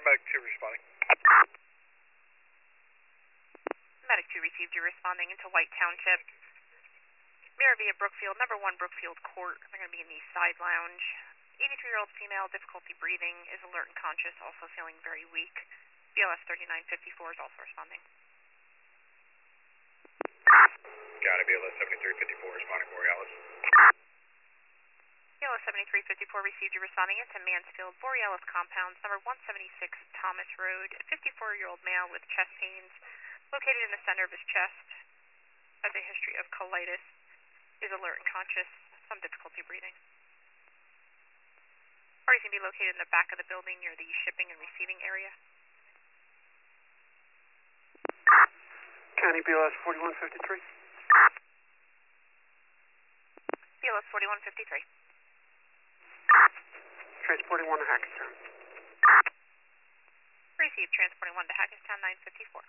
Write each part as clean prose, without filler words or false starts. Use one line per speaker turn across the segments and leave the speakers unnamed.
Medic 2 responding.
Medic 2 received you responding into White Township. Mirror via Brookfield, number 1 Brookfield Court. They're going to be in the side lounge. 83-year-old female, difficulty breathing, is alert and conscious, also feeling very weak. BLS 3954 is also responding.
Got it, BLS 7354 responding, Borealis.
BLS 7354 received you responding into Mansfield, Borealis Compounds, number 176 Thomas Road. A 54-year-old male with chest pains located in the center of his chest, has a history of colitis, is alert and conscious, some difficulty breathing. Party's going to be located in the back of the building near the shipping and receiving area.
County BLS 4153.
BLS 4153.
Transporting 1 to Hackettstown.
Received, transporting 1 to Hackettstown 954.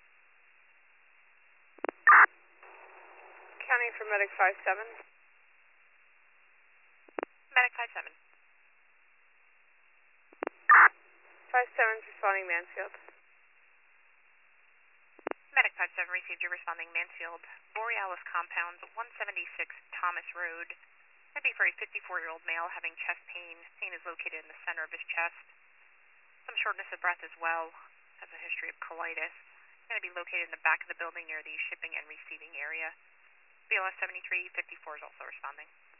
County for Medic 57.
Medic 57.
57's responding Mansfield.
Medic 57 received you responding Mansfield, Borealis Compounds, 176 Thomas Road. That'd be for a 54-year-old male having chest pain. Pain is located in the center of his chest. Some shortness of breath as well. Has a history of colitis. Going to be located in the back of the building near the shipping and receiving area. BLS 7354 is also responding.